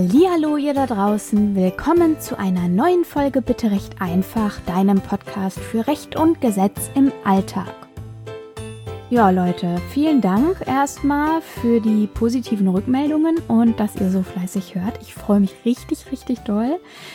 Hallihallo ihr da draußen, willkommen zu einer neuen Folge Bitte Recht einfach, deinem Podcast für Recht und Gesetz im Alltag. Ja Leute, vielen Dank erstmal für die positiven Rückmeldungen und dass ihr so fleißig hört. Ich freue mich richtig doll.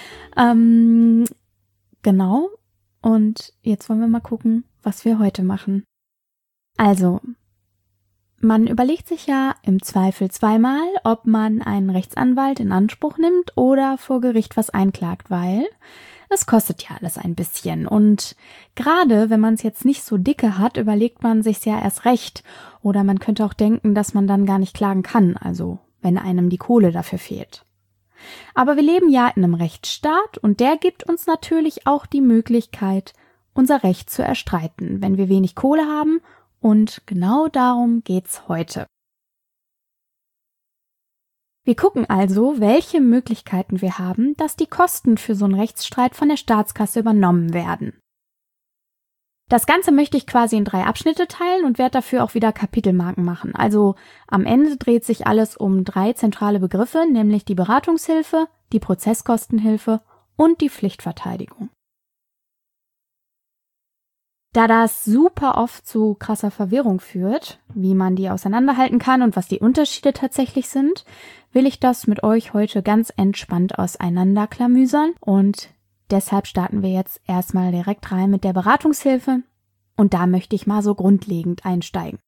Genau, und jetzt wollen wir mal gucken, was wir heute machen. Also, man überlegt sich ja im Zweifel zweimal, ob man einen Rechtsanwalt in Anspruch nimmt oder vor Gericht was einklagt, weil es kostet ja alles ein bisschen. Und gerade wenn man es jetzt nicht so dicke hat, überlegt man sich's ja erst recht. Oder man könnte auch denken, dass man dann gar nicht klagen kann, also wenn einem die Kohle dafür fehlt. Aber wir leben ja in einem Rechtsstaat und der gibt uns natürlich auch die Möglichkeit, unser Recht zu erstreiten, wenn wir wenig Kohle haben. Und genau darum geht's heute. Wir gucken also, welche Möglichkeiten wir haben, dass die Kosten für so einen Rechtsstreit von der Staatskasse übernommen werden. Das Ganze möchte ich quasi in 3 Abschnitte teilen und werde dafür auch wieder Kapitelmarken machen. Also am Ende dreht sich alles um 3 zentrale Begriffe, nämlich die Beratungshilfe, die Prozesskostenhilfe und die Pflichtverteidigung. Da das super oft zu krasser Verwirrung führt, wie man die auseinanderhalten kann und was die Unterschiede tatsächlich sind, will ich das mit euch heute ganz entspannt auseinanderklamüsern und deshalb starten wir jetzt erstmal direkt rein mit der Beratungshilfe und da möchte ich mal so grundlegend einsteigen.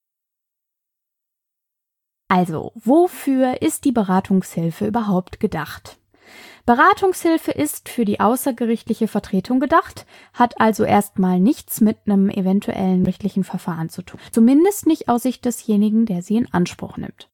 Also, wofür ist die Beratungshilfe überhaupt gedacht? Beratungshilfe ist für die außergerichtliche Vertretung gedacht, hat also erstmal nichts mit einem eventuellen gerichtlichen Verfahren zu tun. Zumindest nicht aus Sicht desjenigen, der sie in Anspruch nimmt.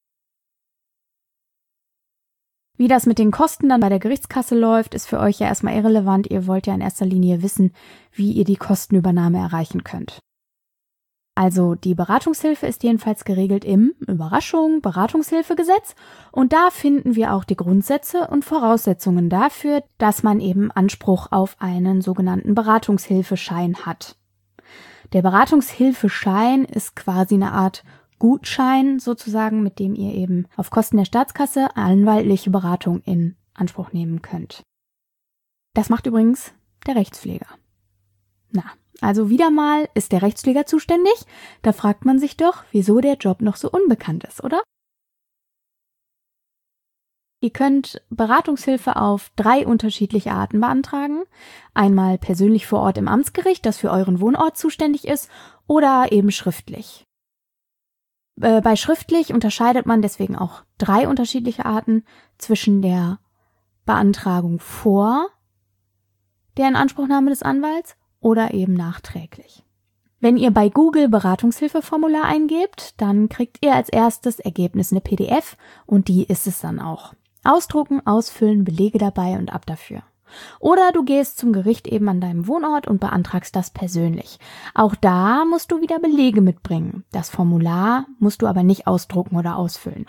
Wie das mit den Kosten dann bei der Gerichtskasse läuft, ist für euch ja erstmal irrelevant. Ihr wollt ja in erster Linie wissen, wie ihr die Kostenübernahme erreichen könnt. Also die Beratungshilfe ist jedenfalls geregelt im Beratungshilfegesetz und da finden wir auch die Grundsätze und Voraussetzungen dafür, dass man eben Anspruch auf einen sogenannten Beratungshilfeschein hat. Der Beratungshilfeschein ist quasi eine Art Gutschein sozusagen, mit dem ihr eben auf Kosten der Staatskasse anwaltliche Beratung in Anspruch nehmen könnt. Das macht übrigens der Rechtspfleger. Also wieder mal ist der Rechtspfleger zuständig. Da fragt man sich doch, wieso der Job noch so unbekannt ist, oder? Ihr könnt Beratungshilfe auf 3 unterschiedliche Arten beantragen. Einmal persönlich vor Ort im Amtsgericht, das für euren Wohnort zuständig ist, oder eben schriftlich. Bei schriftlich unterscheidet man deswegen auch 3 unterschiedliche Arten zwischen der Beantragung vor der Inanspruchnahme des Anwalts oder eben nachträglich. Wenn ihr bei Google Beratungshilfeformular eingebt, dann kriegt ihr als erstes Ergebnis eine PDF und die ist es dann auch. Ausdrucken, ausfüllen, Belege dabei und ab dafür. Oder du gehst zum Gericht eben an deinem Wohnort und beantragst das persönlich. Auch da musst du wieder Belege mitbringen. Das Formular musst du aber nicht ausdrucken oder ausfüllen.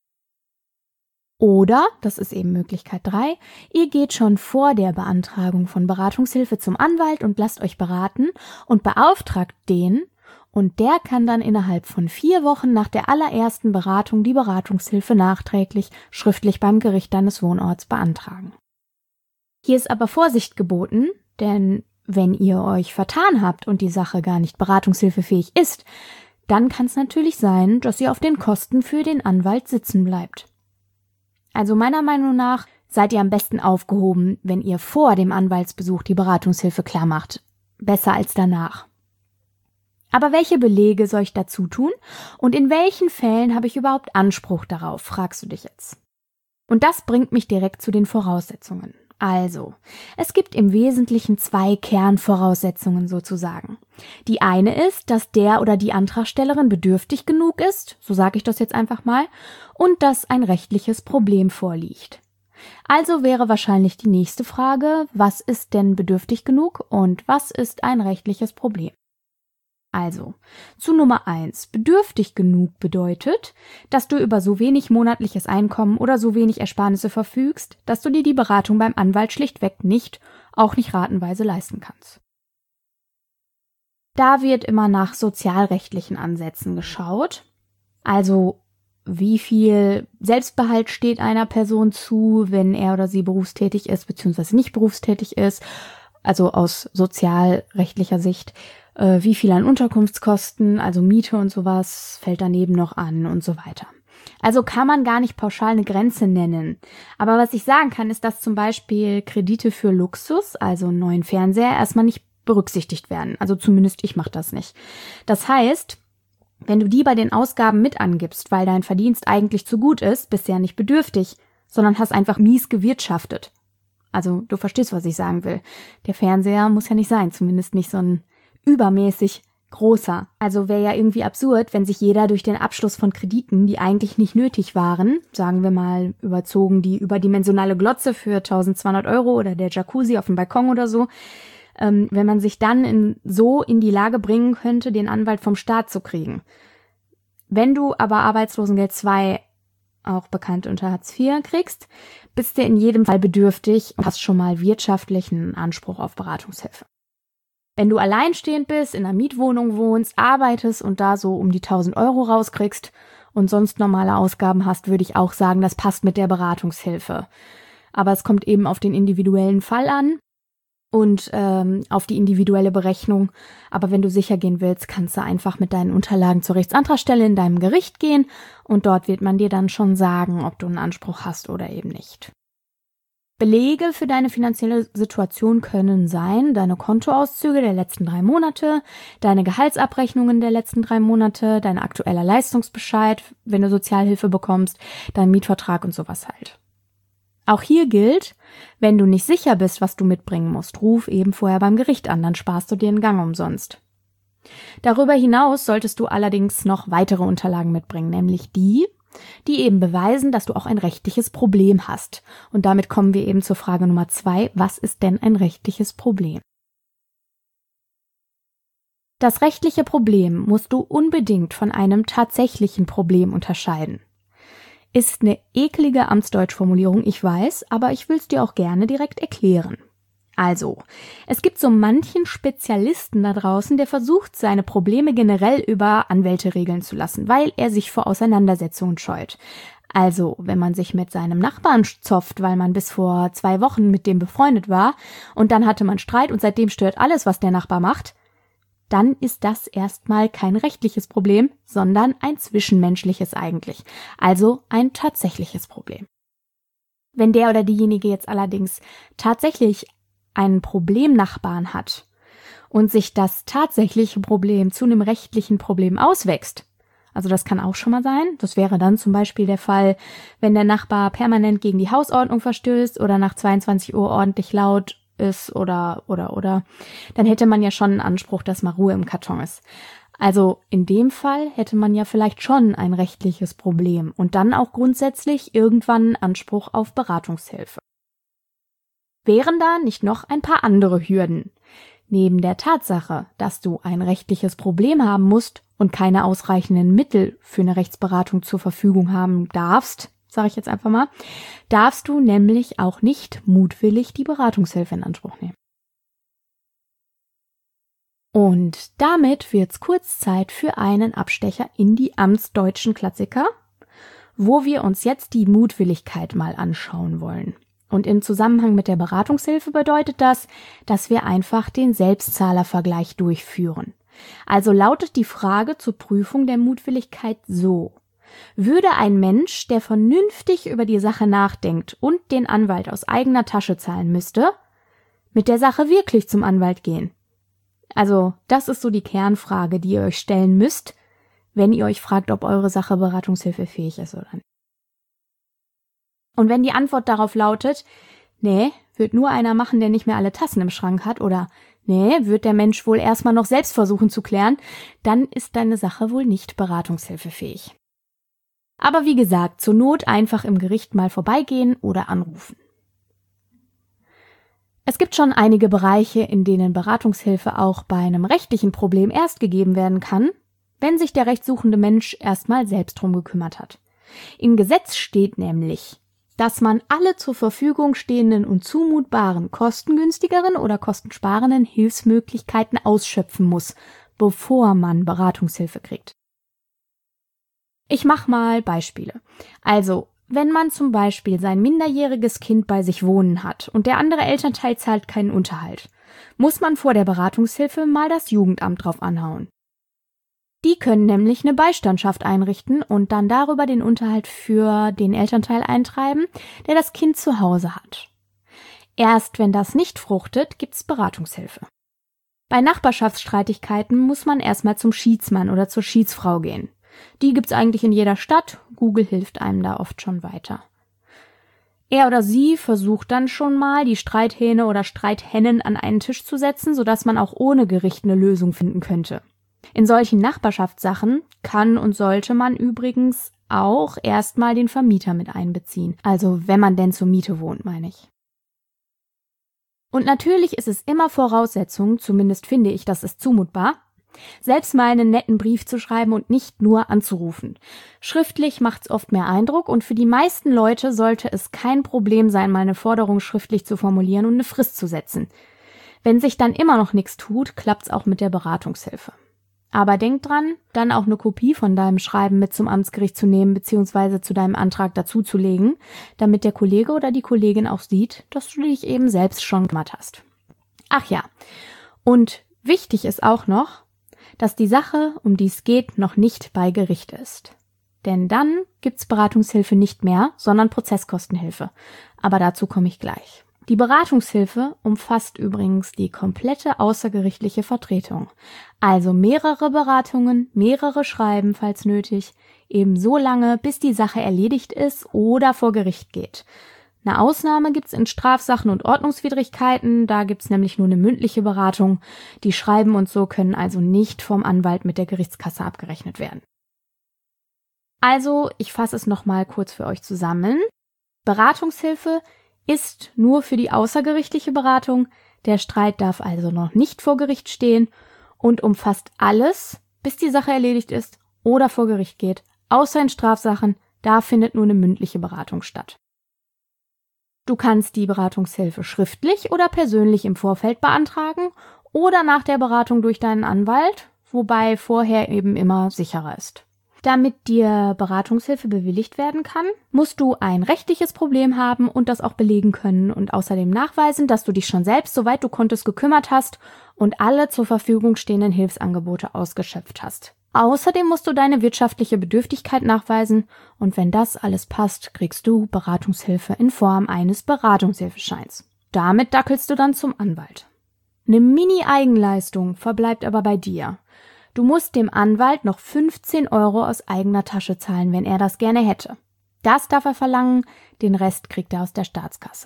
Oder, das ist eben Möglichkeit 3, ihr geht schon vor der Beantragung von Beratungshilfe zum Anwalt und lasst euch beraten und beauftragt den und der kann dann innerhalb von 4 Wochen nach der allerersten Beratung die Beratungshilfe nachträglich schriftlich beim Gericht deines Wohnorts beantragen. Hier ist aber Vorsicht geboten, denn wenn ihr euch vertan habt und die Sache gar nicht beratungshilfefähig ist, dann kann es natürlich sein, dass ihr auf den Kosten für den Anwalt sitzen bleibt. Also meiner Meinung nach seid ihr am besten aufgehoben, wenn ihr vor dem Anwaltsbesuch die Beratungshilfe klar macht. Besser als danach. Aber welche Belege soll ich dazu tun? Und in welchen Fällen habe ich überhaupt Anspruch darauf, fragst du dich jetzt. Und das bringt mich direkt zu den Voraussetzungen. Also, es gibt im Wesentlichen 2 Kernvoraussetzungen sozusagen. Die eine ist, dass der oder die Antragstellerin bedürftig genug ist, so sage ich das jetzt einfach mal, und dass ein rechtliches Problem vorliegt. Also wäre wahrscheinlich die nächste Frage, was ist denn bedürftig genug und was ist ein rechtliches Problem? Also, zu Nummer 1. Bedürftig genug bedeutet, dass du über so wenig monatliches Einkommen oder so wenig Ersparnisse verfügst, dass du dir die Beratung beim Anwalt schlichtweg auch nicht ratenweise leisten kannst. Da wird immer nach sozialrechtlichen Ansätzen geschaut. Also wie viel Selbstbehalt steht einer Person zu, wenn er oder sie berufstätig ist, beziehungsweise nicht berufstätig ist, also aus sozialrechtlicher Sicht, wie viel an Unterkunftskosten, also Miete und sowas, fällt daneben noch an und so weiter. Also kann man gar nicht pauschal eine Grenze nennen. Aber was ich sagen kann, ist, dass zum Beispiel Kredite für Luxus, also einen neuen Fernseher, erstmal nicht berücksichtigt werden. Also zumindest ich mache das nicht. Das heißt, wenn du die bei den Ausgaben mit angibst, weil dein Verdienst eigentlich zu gut ist, bist du ja nicht bedürftig, sondern hast einfach mies gewirtschaftet. Also du verstehst, was ich sagen will. Der Fernseher muss ja nicht sein, zumindest nicht so ein übermäßig großer. Also wäre ja irgendwie absurd, wenn sich jeder durch den Abschluss von Krediten, die eigentlich nicht nötig waren, sagen wir mal überzogen die überdimensionale Glotze für 1.200 € oder der Jacuzzi auf dem Balkon oder so, wenn man sich dann in die Lage bringen könnte, den Anwalt vom Staat zu kriegen. Wenn du aber Arbeitslosengeld II, auch bekannt unter Hartz IV, kriegst, bist du in jedem Fall bedürftig und hast schon mal wirtschaftlichen Anspruch auf Beratungshilfe. Wenn du alleinstehend bist, in einer Mietwohnung wohnst, arbeitest und da so um die 1.000 € rauskriegst und sonst normale Ausgaben hast, würde ich auch sagen, das passt mit der Beratungshilfe. Aber es kommt eben auf den individuellen Fall an und auf die individuelle Berechnung. Aber wenn du sicher gehen willst, kannst du einfach mit deinen Unterlagen zur Rechtsantragsstelle in deinem Gericht gehen und dort wird man dir dann schon sagen, ob du einen Anspruch hast oder eben nicht. Belege für deine finanzielle Situation können sein, deine Kontoauszüge der letzten 3 Monate, deine Gehaltsabrechnungen der letzten 3 Monate, dein aktueller Leistungsbescheid, wenn du Sozialhilfe bekommst, dein Mietvertrag und sowas halt. Auch hier gilt, wenn du nicht sicher bist, was du mitbringen musst, ruf eben vorher beim Gericht an, dann sparst du dir einen Gang umsonst. Darüber hinaus solltest du allerdings noch weitere Unterlagen mitbringen, nämlich die eben beweisen, dass du auch ein rechtliches Problem hast. Und damit kommen wir eben zur Frage Nummer 2, was ist denn ein rechtliches Problem? Das rechtliche Problem musst du unbedingt von einem tatsächlichen Problem unterscheiden. Ist eine eklige Amtsdeutschformulierung, ich weiß, aber ich will es dir auch gerne direkt erklären. Also, es gibt so manchen Spezialisten da draußen, der versucht, seine Probleme generell über Anwälte regeln zu lassen, weil er sich vor Auseinandersetzungen scheut. Also, wenn man sich mit seinem Nachbarn zofft, weil man bis vor 2 Wochen mit dem befreundet war und dann hatte man Streit und seitdem stört alles, was der Nachbar macht, dann ist das erstmal kein rechtliches Problem, sondern ein zwischenmenschliches eigentlich, also ein tatsächliches Problem. Wenn der oder diejenige jetzt allerdings tatsächlich einen Problemnachbarn hat und sich das tatsächliche Problem zu einem rechtlichen Problem auswächst, also das kann auch schon mal sein, das wäre dann zum Beispiel der Fall, wenn der Nachbar permanent gegen die Hausordnung verstößt oder nach 22 Uhr ordentlich laut ist oder, dann hätte man ja schon einen Anspruch, dass mal Ruhe im Karton ist. Also in dem Fall hätte man ja vielleicht schon ein rechtliches Problem und dann auch grundsätzlich irgendwann einen Anspruch auf Beratungshilfe. Wären da nicht noch ein paar andere Hürden? Neben der Tatsache, dass du ein rechtliches Problem haben musst und keine ausreichenden Mittel für eine Rechtsberatung zur Verfügung haben darfst, sage ich jetzt einfach mal, darfst du nämlich auch nicht mutwillig die Beratungshilfe in Anspruch nehmen. Und damit wird's kurz Zeit für einen Abstecher in die amtsdeutschen Klassiker, wo wir uns jetzt die Mutwilligkeit mal anschauen wollen. Und im Zusammenhang mit der Beratungshilfe bedeutet das, dass wir einfach den Selbstzahlervergleich durchführen. Also lautet die Frage zur Prüfung der Mutwilligkeit so: Würde ein Mensch, der vernünftig über die Sache nachdenkt und den Anwalt aus eigener Tasche zahlen müsste, mit der Sache wirklich zum Anwalt gehen? Also das ist so die Kernfrage, die ihr euch stellen müsst, wenn ihr euch fragt, ob eure Sache beratungshilfefähig ist oder nicht. Und wenn die Antwort darauf lautet, nee, wird nur einer machen, der nicht mehr alle Tassen im Schrank hat, oder nee, wird der Mensch wohl erstmal noch selbst versuchen zu klären, dann ist deine Sache wohl nicht beratungshilfefähig. Aber wie gesagt, zur Not einfach im Gericht mal vorbeigehen oder anrufen. Es gibt schon einige Bereiche, in denen Beratungshilfe auch bei einem rechtlichen Problem erst gegeben werden kann, wenn sich der rechtssuchende Mensch erstmal selbst drum gekümmert hat. Im Gesetz steht nämlich, dass man alle zur Verfügung stehenden und zumutbaren, kostengünstigeren oder kostensparenden Hilfsmöglichkeiten ausschöpfen muss, bevor man Beratungshilfe kriegt. Ich mache mal Beispiele. Also, wenn man zum Beispiel sein minderjähriges Kind bei sich wohnen hat und der andere Elternteil zahlt keinen Unterhalt, muss man vor der Beratungshilfe mal das Jugendamt drauf anhauen. Die können nämlich eine Beistandschaft einrichten und dann darüber den Unterhalt für den Elternteil eintreiben, der das Kind zu Hause hat. Erst wenn das nicht fruchtet, gibt's Beratungshilfe. Bei Nachbarschaftsstreitigkeiten muss man erstmal zum Schiedsmann oder zur Schiedsfrau gehen. Die gibt's eigentlich in jeder Stadt, Google hilft einem da oft schon weiter. Er oder sie versucht dann schon mal, die Streithähne oder Streithennen an einen Tisch zu setzen, sodass man auch ohne Gericht eine Lösung finden könnte. In solchen Nachbarschaftssachen kann und sollte man übrigens auch erstmal den Vermieter mit einbeziehen. Also wenn man denn zur Miete wohnt, meine ich. Und natürlich ist es immer Voraussetzung, zumindest finde ich, das ist zumutbar, selbst mal einen netten Brief zu schreiben und nicht nur anzurufen. Schriftlich macht's oft mehr Eindruck und für die meisten Leute sollte es kein Problem sein, mal eine Forderung schriftlich zu formulieren und eine Frist zu setzen. Wenn sich dann immer noch nichts tut, klappt's auch mit der Beratungshilfe. Aber denk dran, dann auch eine Kopie von deinem Schreiben mit zum Amtsgericht zu nehmen bzw. zu deinem Antrag dazuzulegen, damit der Kollege oder die Kollegin auch sieht, dass du dich eben selbst schon gekümmert hast. Ach ja, und wichtig ist auch noch, dass die Sache, um die es geht, noch nicht bei Gericht ist. Denn dann gibt's Beratungshilfe nicht mehr, sondern Prozesskostenhilfe. Aber dazu komme ich gleich. Die Beratungshilfe umfasst übrigens die komplette außergerichtliche Vertretung. Also mehrere Beratungen, mehrere Schreiben, falls nötig, eben so lange, bis die Sache erledigt ist oder vor Gericht geht. Eine Ausnahme gibt's in Strafsachen und Ordnungswidrigkeiten, da gibt's nämlich nur eine mündliche Beratung. Die Schreiben und so können also nicht vom Anwalt mit der Gerichtskasse abgerechnet werden. Also, ich fasse es nochmal kurz für euch zusammen. Beratungshilfe ist nur für die außergerichtliche Beratung, der Streit darf also noch nicht vor Gericht stehen und umfasst alles, bis die Sache erledigt ist oder vor Gericht geht, außer in Strafsachen, da findet nur eine mündliche Beratung statt. Du kannst die Beratungshilfe schriftlich oder persönlich im Vorfeld beantragen oder nach der Beratung durch deinen Anwalt, wobei vorher eben immer sicherer ist. Damit dir Beratungshilfe bewilligt werden kann, musst du ein rechtliches Problem haben und das auch belegen können und außerdem nachweisen, dass du dich schon selbst, soweit du konntest, gekümmert hast und alle zur Verfügung stehenden Hilfsangebote ausgeschöpft hast. Außerdem musst du deine wirtschaftliche Bedürftigkeit nachweisen und wenn das alles passt, kriegst du Beratungshilfe in Form eines Beratungshilfescheins. Damit dackelst du dann zum Anwalt. Eine Mini-Eigenleistung verbleibt aber bei dir. Du musst dem Anwalt noch 15 € aus eigener Tasche zahlen, wenn er das gerne hätte. Das darf er verlangen, den Rest kriegt er aus der Staatskasse.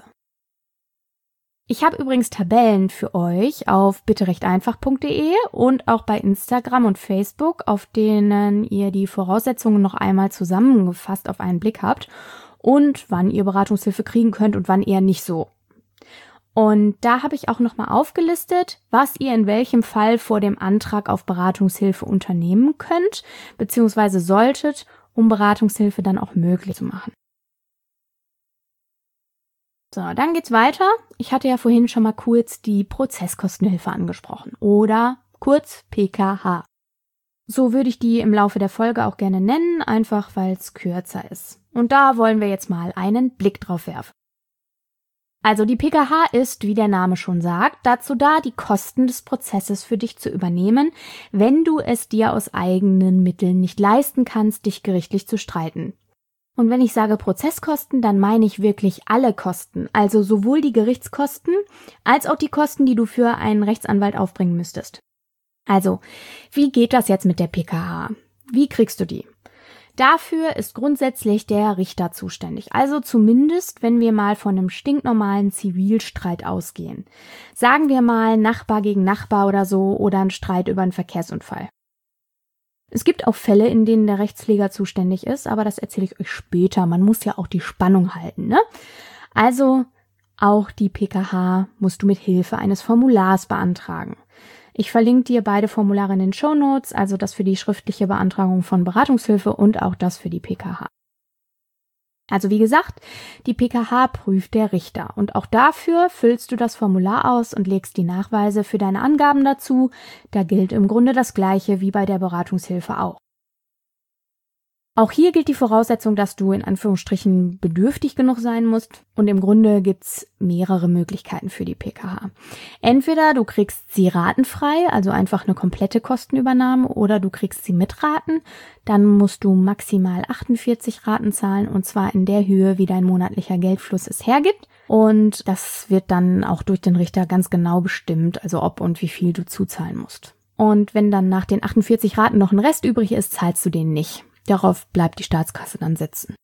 Ich habe übrigens Tabellen für euch auf bitterechteinfach.de und auch bei Instagram und Facebook, auf denen ihr die Voraussetzungen noch einmal zusammengefasst auf einen Blick habt und wann ihr Beratungshilfe kriegen könnt und wann eher nicht so. Und da habe ich auch nochmal aufgelistet, was ihr in welchem Fall vor dem Antrag auf Beratungshilfe unternehmen könnt, beziehungsweise solltet, um Beratungshilfe dann auch möglich zu machen. So, dann geht's weiter. Ich hatte ja vorhin schon mal kurz die Prozesskostenhilfe angesprochen oder kurz PKH. So würde ich die im Laufe der Folge auch gerne nennen, einfach weil es kürzer ist. Und da wollen wir jetzt mal einen Blick drauf werfen. Also die PKH ist, wie der Name schon sagt, dazu da, die Kosten des Prozesses für dich zu übernehmen, wenn du es dir aus eigenen Mitteln nicht leisten kannst, dich gerichtlich zu streiten. Und wenn ich sage Prozesskosten, dann meine ich wirklich alle Kosten, also sowohl die Gerichtskosten als auch die Kosten, die du für einen Rechtsanwalt aufbringen müsstest. Also, wie geht das jetzt mit der PKH? Wie kriegst du die? Dafür ist grundsätzlich der Richter zuständig, also zumindest, wenn wir mal von einem stinknormalen Zivilstreit ausgehen. Sagen wir mal Nachbar gegen Nachbar oder so oder ein Streit über einen Verkehrsunfall. Es gibt auch Fälle, in denen der Rechtspfleger zuständig ist, aber das erzähle ich euch später. Man muss ja auch die Spannung halten, ne? Also auch die PKH musst du mit Hilfe eines Formulars beantragen. Ich verlinke dir beide Formulare in den Shownotes, also das für die schriftliche Beantragung von Beratungshilfe und auch das für die PKH. Also wie gesagt, die PKH prüft der Richter und auch dafür füllst du das Formular aus und legst die Nachweise für deine Angaben dazu. Da gilt im Grunde das Gleiche wie bei der Beratungshilfe auch. Auch hier gilt die Voraussetzung, dass du in Anführungsstrichen bedürftig genug sein musst. Und im Grunde gibt's mehrere Möglichkeiten für die PKH. Entweder du kriegst sie ratenfrei, also einfach eine komplette Kostenübernahme, oder du kriegst sie mit Raten. Dann musst du maximal 48 Raten zahlen, und zwar in der Höhe, wie dein monatlicher Geldfluss es hergibt. Und das wird dann auch durch den Richter ganz genau bestimmt, also ob und wie viel du zuzahlen musst. Und wenn dann nach den 48 Raten noch ein Rest übrig ist, zahlst du den nicht. Darauf bleibt die Staatskasse dann sitzen.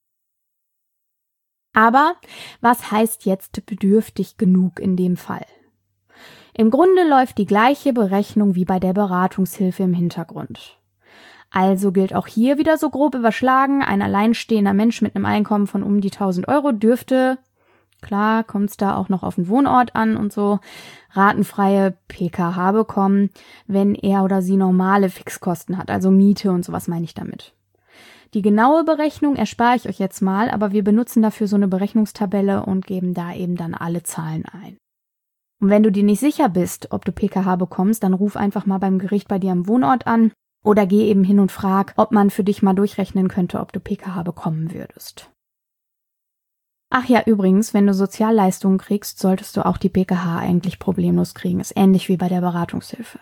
Aber was heißt jetzt bedürftig genug in dem Fall? Im Grunde läuft die gleiche Berechnung wie bei der Beratungshilfe im Hintergrund. Also gilt auch hier wieder so grob überschlagen, ein alleinstehender Mensch mit einem Einkommen von um die 1.000 Euro dürfte, klar kommt es da auch noch auf den Wohnort an und so, ratenfreie PKH bekommen, wenn er oder sie normale Fixkosten hat, also Miete und sowas meine ich damit. Die genaue Berechnung erspare ich euch jetzt mal, aber wir benutzen dafür so eine Berechnungstabelle und geben da eben dann alle Zahlen ein. Und wenn du dir nicht sicher bist, ob du PKH bekommst, dann ruf einfach mal beim Gericht bei dir am Wohnort an oder geh eben hin und frag, ob man für dich mal durchrechnen könnte, ob du PKH bekommen würdest. Ach ja, übrigens, wenn du Sozialleistungen kriegst, solltest du auch die PKH eigentlich problemlos kriegen. Ist ähnlich wie bei der Beratungshilfe.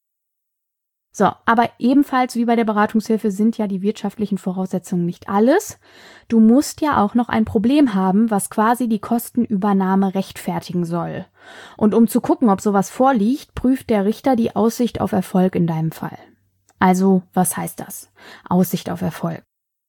So, aber ebenfalls wie bei der Beratungshilfe sind ja die wirtschaftlichen Voraussetzungen nicht alles. Du musst ja auch noch ein Problem haben, was quasi die Kostenübernahme rechtfertigen soll. Und um zu gucken, ob sowas vorliegt, prüft der Richter die Aussicht auf Erfolg in deinem Fall. Also, was heißt das? Aussicht auf Erfolg.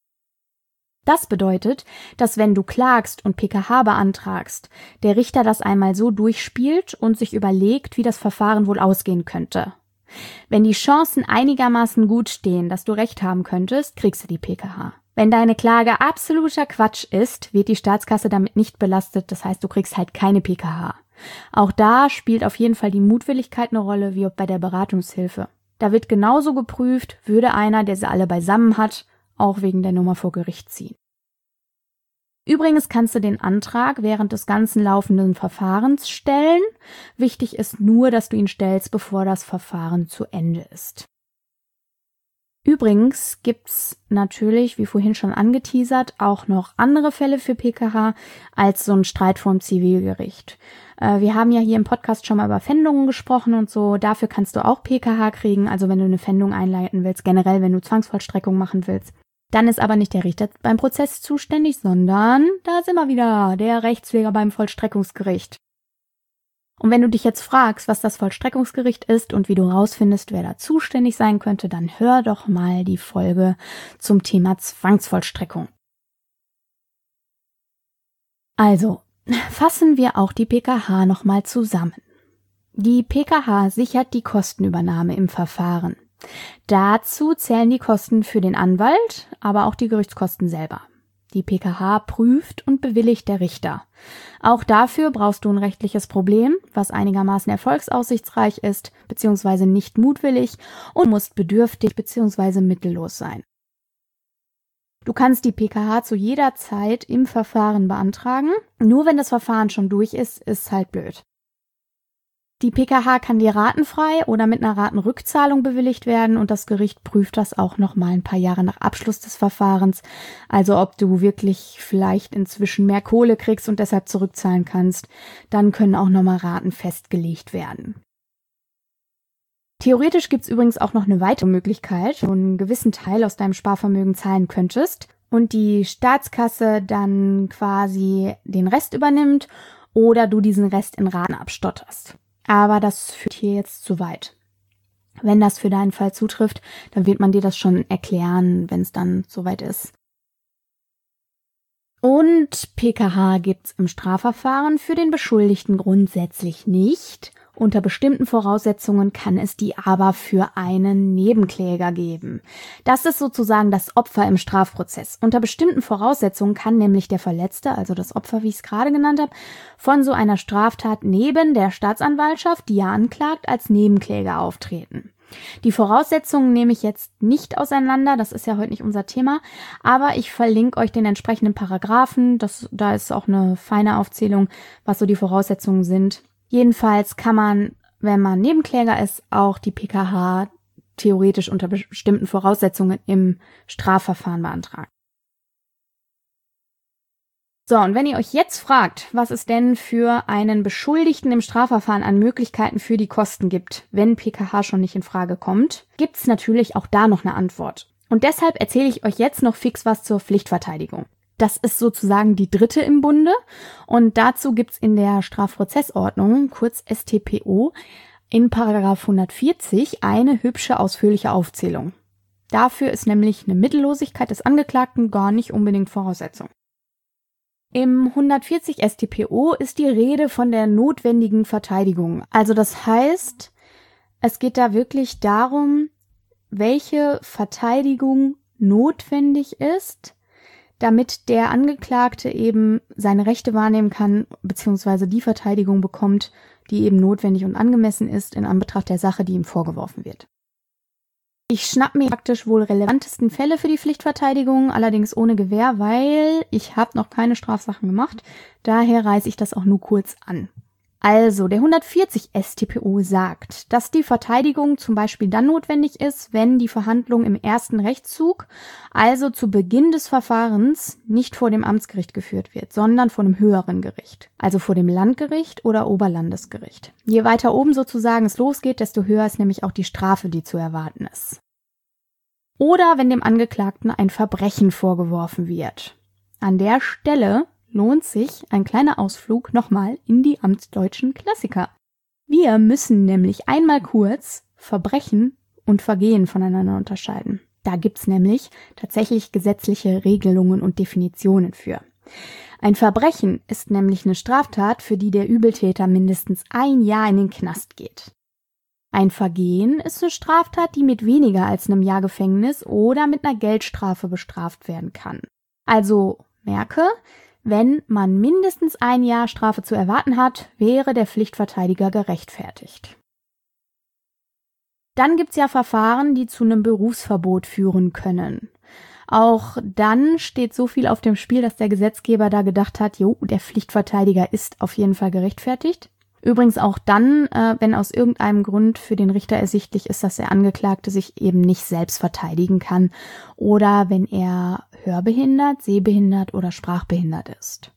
Das bedeutet, dass wenn du klagst und PKH beantragst, der Richter das einmal so durchspielt und sich überlegt, wie das Verfahren wohl ausgehen könnte. Wenn die Chancen einigermaßen gut stehen, dass du Recht haben könntest, kriegst du die PKH. Wenn deine Klage absoluter Quatsch ist, wird die Staatskasse damit nicht belastet, das heißt, du kriegst halt keine PKH. Auch da spielt auf jeden Fall die Mutwilligkeit eine Rolle, wie bei der Beratungshilfe. Da wird genauso geprüft, würde einer, der sie alle beisammen hat, auch wegen der Nummer vor Gericht ziehen. Übrigens kannst du den Antrag während des ganzen laufenden Verfahrens stellen. Wichtig ist nur, dass du ihn stellst, bevor das Verfahren zu Ende ist. Übrigens gibt's natürlich, wie vorhin schon angeteasert, auch noch andere Fälle für PKH als so ein Streit vorm Zivilgericht. Wir haben ja hier im Podcast schon mal über Pfändungen gesprochen und so. Dafür kannst du auch PKH kriegen, also wenn du eine Pfändung einleiten willst, generell wenn du Zwangsvollstreckung machen willst. Dann ist aber nicht der Richter beim Prozess zuständig, sondern da ist immer wieder der Rechtspfleger beim Vollstreckungsgericht. Und wenn du dich jetzt fragst, was das Vollstreckungsgericht ist und wie du rausfindest, wer da zuständig sein könnte, dann hör doch mal die Folge zum Thema Zwangsvollstreckung. Also, fassen wir auch die PKH nochmal zusammen. Die PKH sichert die Kostenübernahme im Verfahren. Dazu zählen die Kosten für den Anwalt, aber auch die Gerichtskosten selber. Die PKH prüft und bewilligt der Richter. Auch dafür brauchst du ein rechtliches Problem, was einigermaßen erfolgsaussichtsreich ist, beziehungsweise nicht mutwillig und musst bedürftig beziehungsweise mittellos sein. Du kannst die PKH zu jeder Zeit im Verfahren beantragen, nur wenn das Verfahren schon durch ist halt blöd. Die PKH kann dir ratenfrei oder mit einer Ratenrückzahlung bewilligt werden und das Gericht prüft das auch noch mal ein paar Jahre nach Abschluss des Verfahrens, also ob du wirklich vielleicht inzwischen mehr Kohle kriegst und deshalb zurückzahlen kannst, dann können auch noch mal Raten festgelegt werden. Theoretisch gibt's übrigens auch noch eine weitere Möglichkeit, wo du einen gewissen Teil aus deinem Sparvermögen zahlen könntest und die Staatskasse dann quasi den Rest übernimmt oder du diesen Rest in Raten abstotterst. Aber das führt hier jetzt zu weit. Wenn das für deinen Fall zutrifft, dann wird man dir das schon erklären, wenn es dann soweit ist. Und PKH gibt's im Strafverfahren für den Beschuldigten grundsätzlich nicht. Unter bestimmten Voraussetzungen kann es die aber für einen Nebenkläger geben. Das ist sozusagen das Opfer im Strafprozess. Unter bestimmten Voraussetzungen kann nämlich der Verletzte, also das Opfer, wie ich es gerade genannt habe, von so einer Straftat neben der Staatsanwaltschaft, die ja anklagt, als Nebenkläger auftreten. Die Voraussetzungen nehme ich jetzt nicht auseinander, das ist ja heute nicht unser Thema, aber ich verlinke euch den entsprechenden Paragraphen, da ist auch eine feine Aufzählung, was so die Voraussetzungen sind. Jedenfalls kann man, wenn man Nebenkläger ist, auch die PKH theoretisch unter bestimmten Voraussetzungen im Strafverfahren beantragen. So, und wenn ihr euch jetzt fragt, was es denn für einen Beschuldigten im Strafverfahren an Möglichkeiten für die Kosten gibt, wenn PKH schon nicht in Frage kommt, gibt's natürlich auch da noch eine Antwort. Und deshalb erzähle ich euch jetzt noch fix was zur Pflichtverteidigung. Das ist sozusagen die dritte im Bunde und dazu gibt's in der Strafprozessordnung, kurz StPO, in Paragraph 140 eine hübsche, ausführliche Aufzählung. Dafür ist nämlich eine Mittellosigkeit des Angeklagten gar nicht unbedingt Voraussetzung. Im 140 StPO ist die Rede von der notwendigen Verteidigung. Also das heißt, es geht da wirklich darum, welche Verteidigung notwendig ist, damit der Angeklagte eben seine Rechte wahrnehmen kann, beziehungsweise die Verteidigung bekommt, die eben notwendig und angemessen ist in Anbetracht der Sache, die ihm vorgeworfen wird. Ich schnapp mir praktisch wohl relevantesten Fälle für die Pflichtverteidigung, allerdings ohne Gewähr, weil ich habe noch keine Strafsachen gemacht. Daher reiße ich das auch nur kurz an. Also, der 140 StPO sagt, dass die Verteidigung zum Beispiel dann notwendig ist, wenn die Verhandlung im ersten Rechtszug, also zu Beginn des Verfahrens, nicht vor dem Amtsgericht geführt wird, sondern vor einem höheren Gericht, also vor dem Landgericht oder Oberlandesgericht. Je weiter oben sozusagen es losgeht, desto höher ist nämlich auch die Strafe, die zu erwarten ist. Oder wenn dem Angeklagten ein Verbrechen vorgeworfen wird. An der Stelle lohnt sich ein kleiner Ausflug nochmal in die amtsdeutschen Klassiker. Wir müssen nämlich einmal kurz Verbrechen und Vergehen voneinander unterscheiden. Da gibt's nämlich tatsächlich gesetzliche Regelungen und Definitionen für. Ein Verbrechen ist nämlich eine Straftat, für die der Übeltäter mindestens 1 Jahr in den Knast geht. Ein Vergehen ist eine Straftat, die mit weniger als einem Jahr Gefängnis oder mit einer Geldstrafe bestraft werden kann. Also merke, wenn man mindestens 1 Jahr Strafe zu erwarten hat, wäre der Pflichtverteidiger gerechtfertigt. Dann gibt's ja Verfahren, die zu einem Berufsverbot führen können. Auch dann steht so viel auf dem Spiel, dass der Gesetzgeber da gedacht hat, der Pflichtverteidiger ist auf jeden Fall gerechtfertigt. Übrigens auch dann, wenn aus irgendeinem Grund für den Richter ersichtlich ist, dass der Angeklagte sich eben nicht selbst verteidigen kann oder wenn er hörbehindert, sehbehindert oder sprachbehindert ist.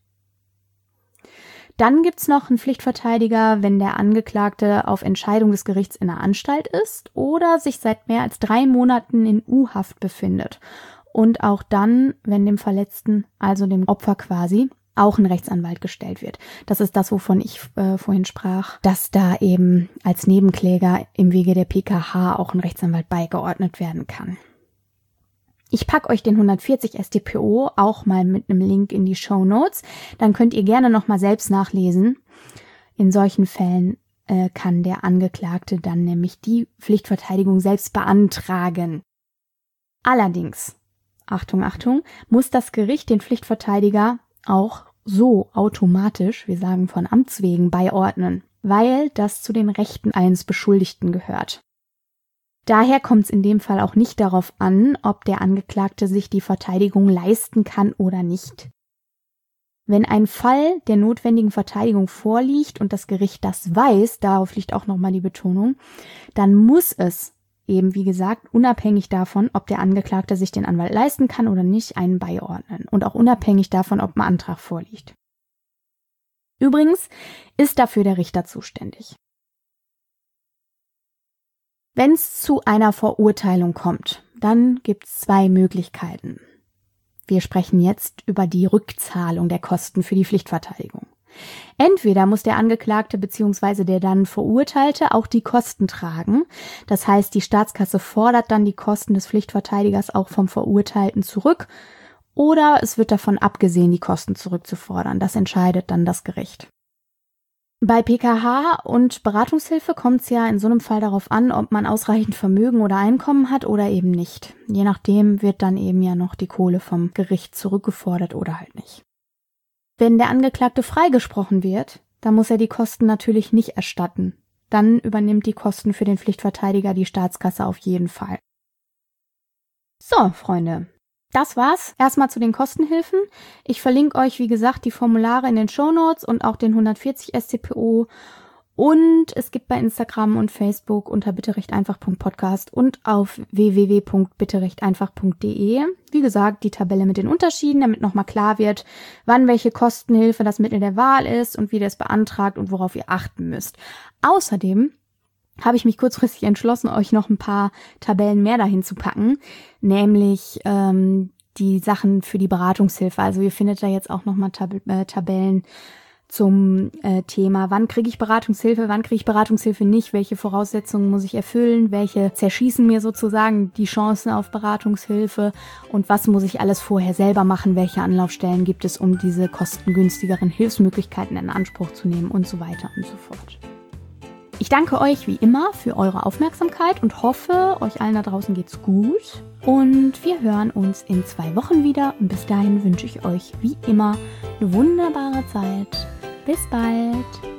Dann gibt's noch einen Pflichtverteidiger, wenn der Angeklagte auf Entscheidung des Gerichts in der Anstalt ist oder sich seit mehr als 3 Monaten in U-Haft befindet. Und auch dann, wenn dem Verletzten, also dem Opfer quasi, auch ein Rechtsanwalt gestellt wird. Das ist das, wovon ich vorhin sprach, dass da eben als Nebenkläger im Wege der PKH auch ein Rechtsanwalt beigeordnet werden kann. Ich packe euch den 140 StPO auch mal mit einem Link in die Shownotes. Dann könnt ihr gerne nochmal selbst nachlesen. In solchen Fällen kann der Angeklagte dann nämlich die Pflichtverteidigung selbst beantragen. Allerdings, Achtung, Achtung, muss das Gericht den Pflichtverteidiger auch so automatisch, wir sagen von Amts wegen, beiordnen, weil das zu den Rechten eines Beschuldigten gehört. Daher kommt es in dem Fall auch nicht darauf an, ob der Angeklagte sich die Verteidigung leisten kann oder nicht. Wenn ein Fall der notwendigen Verteidigung vorliegt und das Gericht das weiß, darauf liegt auch nochmal die Betonung, dann muss es eben, wie gesagt, unabhängig davon, ob der Angeklagte sich den Anwalt leisten kann oder nicht, einen beiordnen. Und auch unabhängig davon, ob ein Antrag vorliegt. Übrigens ist dafür der Richter zuständig. Wenn es zu einer Verurteilung kommt, dann gibt es 2 Möglichkeiten. Wir sprechen jetzt über die Rückzahlung der Kosten für die Pflichtverteidigung. Entweder muss der Angeklagte bzw. der dann Verurteilte auch die Kosten tragen. Das heißt, die Staatskasse fordert dann die Kosten des Pflichtverteidigers auch vom Verurteilten zurück. Oder es wird davon abgesehen, die Kosten zurückzufordern. Das entscheidet dann das Gericht. Bei PKH und Beratungshilfe kommt es ja in so einem Fall darauf an, ob man ausreichend Vermögen oder Einkommen hat oder eben nicht. Je nachdem wird dann eben ja noch die Kohle vom Gericht zurückgefordert oder halt nicht. Wenn der Angeklagte freigesprochen wird, dann muss er die Kosten natürlich nicht erstatten. Dann übernimmt die Kosten für den Pflichtverteidiger die Staatskasse auf jeden Fall. So, Freunde, das war's erstmal zu den Kostenhilfen. Ich verlinke euch, wie gesagt, die Formulare in den Shownotes und auch den 140 StPO. Und es gibt bei Instagram und Facebook unter bitterechteinfach.podcast und auf www.bitterechteinfach.de, wie gesagt, die Tabelle mit den Unterschieden, damit nochmal klar wird, wann welche Kostenhilfe das Mittel der Wahl ist und wie ihr es beantragt und worauf ihr achten müsst. Außerdem habe ich mich kurzfristig entschlossen, euch noch ein paar Tabellen mehr dahin zu packen, nämlich die Sachen für die Beratungshilfe. Also ihr findet da jetzt auch nochmal Tabellen zum Thema, wann kriege ich Beratungshilfe, wann kriege ich Beratungshilfe nicht, welche Voraussetzungen muss ich erfüllen, welche zerschießen mir sozusagen die Chancen auf Beratungshilfe und was muss ich alles vorher selber machen, welche Anlaufstellen gibt es, um diese kostengünstigeren Hilfsmöglichkeiten in Anspruch zu nehmen und so weiter und so fort. Ich danke euch wie immer für eure Aufmerksamkeit und hoffe, euch allen da draußen geht's gut. Und wir hören uns in 2 Wochen wieder. Und bis dahin wünsche ich euch wie immer eine wunderbare Zeit. Bis bald.